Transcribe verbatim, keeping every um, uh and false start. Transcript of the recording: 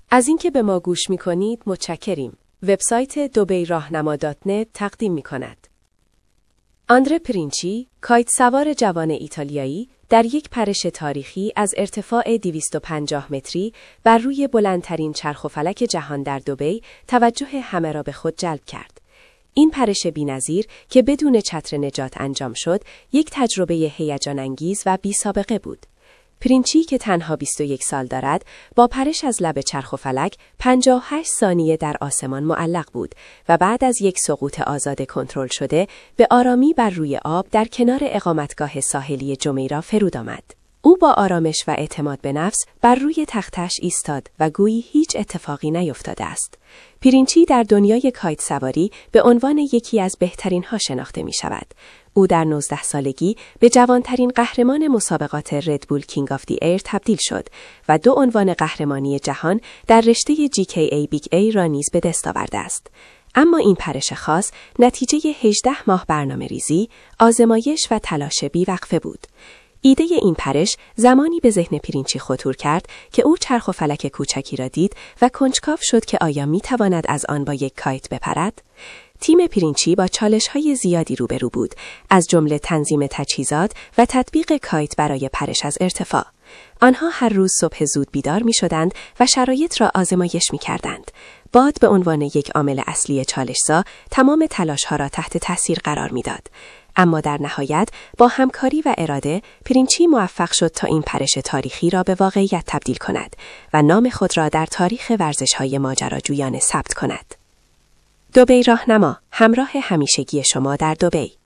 از اینکه به ما گوش می‌کنید متشکریم. وبسایت دبی راهنما دات نت تقدیم می‌کند. آندره پرینچی، کایت سوار جوان ایتالیایی، در یک پرش تاریخی از ارتفاع دویست و پنجاه متری بر روی بلندترین چرخ و فلک جهان در دبی توجه همه را به خود جلب کرد. این پرش بی‌نظیر که بدون چتر نجات انجام شد، یک تجربه هیجان انگیز و بی‌سابقه بود. پرینچی که تنها بیست و یک سال دارد، با پرش از لب چرخ و فلک پنجاه و هشت ثانیه در آسمان معلق بود و بعد از یک سقوط آزاد کنترل شده، به آرامی بر روی آب در کنار اقامتگاه ساحلی جمیرا فرود آمد. او با آرامش و اعتماد به نفس بر روی تختش ایستاد و گویی هیچ اتفاقی نیفتاده است. پرینچی در دنیای کایت سواری به عنوان یکی از بهترین ها شناخته می شود. او در نوزده سالگی به جوانترین قهرمان مسابقات ردبول کینگ آف دی ایر تبدیل شد و دو عنوان قهرمانی جهان در رشته جی کی ای بیگ ای را نیز به دست آورده است. اما این پرش خاص نتیجه هجده ماه برنامه ریزی، آزمایش و تلاش بی‌وقفه بود. ایده این پرش زمانی به ذهن پرینچی خطور کرد که او چرخ و فلک کوچکی را دید و کنجکاو شد که آیا می تواند از آن با یک کایت بپرد؟ تیم پرینچی با چالش‌های زیادی روبرو بود، از جمله تنظیم تجهیزات و تطبیق کایت برای پرش از ارتفاع. آنها هر روز صبح زود بیدار می‌شدند و شرایط را آزمایش می‌کردند. باد به عنوان یک عامل اصلی چالش‌زا تمام تلاش‌ها را تحت تاثیر قرار می‌داد. اما در نهایت با همکاری و اراده پرینچی موفق شد تا این پرش تاریخی را به واقعیت تبدیل کند و نام خود را در تاریخ ورزش‌های ماجراجویانه ثبت کند. دبی راهنما، همراه همیشگی شما در دبی.